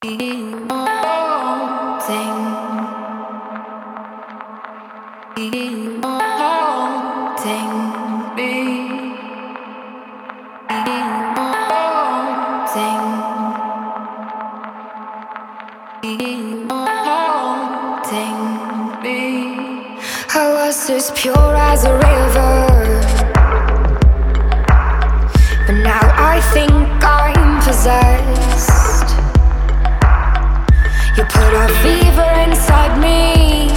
I was as pure as a river, but now I think I'm possessed. You put a fever inside me,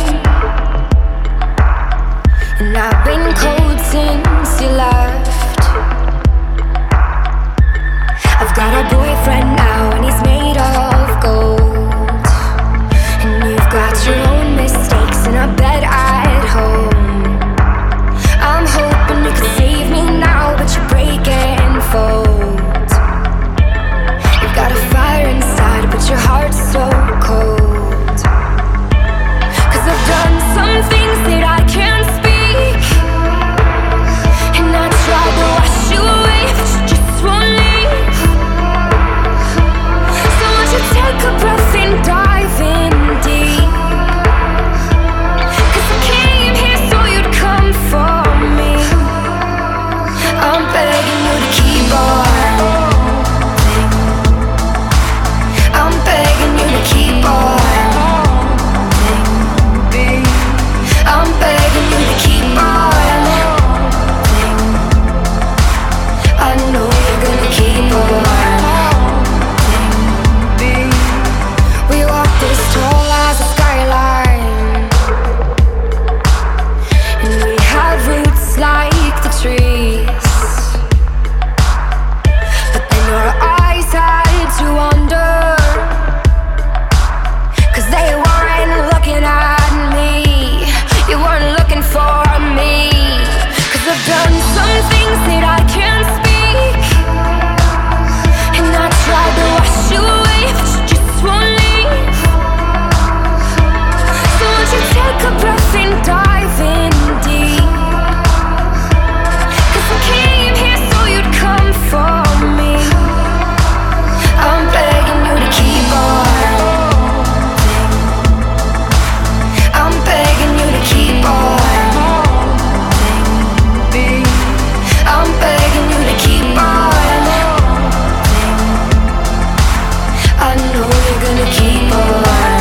and I've been cold since you left. I've got a boyfriend now, and he's made of gold, and you've got your own mistakes in a bed at home. I'm hoping you could save me now, but you break and fold. You've got a fire inside, but your heart's so cold. 'Cause I've done some things that I can't speak, and I tried to wash you away, but you just won't leave. So won't you take a breath and dive in deep? 'Cause I came here so you'd come for me. I'm begging you to keep on. I'm begging you to keep on. I'm begging you to keep on. I know you're gonna keep on. We walk this tall as a skyline, and we have roots like the trees. But then your eyes had to wander, 'cause they weren't looking at me. You weren't looking for me. 'Cause I've done some things that I can't speak, and I tried to wash you away, but you just won't leave. So won't you take a breath and dive in deep? 'Cause I came here so you'd come for me. I'm begging you to keep on. I'm begging you to keep on. I'm begging you to keep on. I know you're gonna keep on.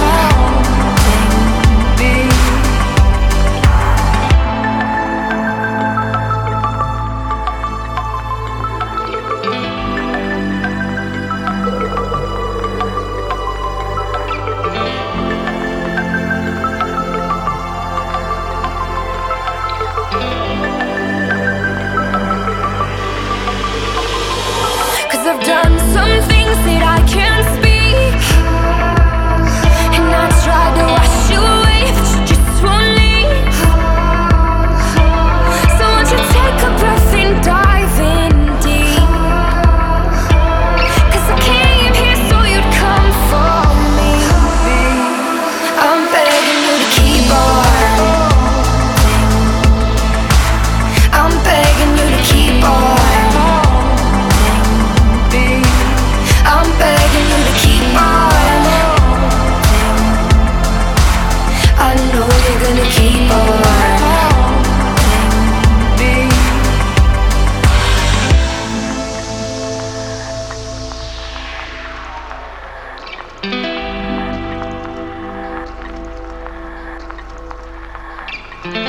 I've done some things that I can't speak, and I tried to wash you away, but you just won't leave. So won't you take a breath and dive in deep? 'Cause I came here so you'd come for me. I'm begging you to keep on. I'm begging you to keep on. I'm begging you to keep on. I know you're gonna keep on. Mm-hmm.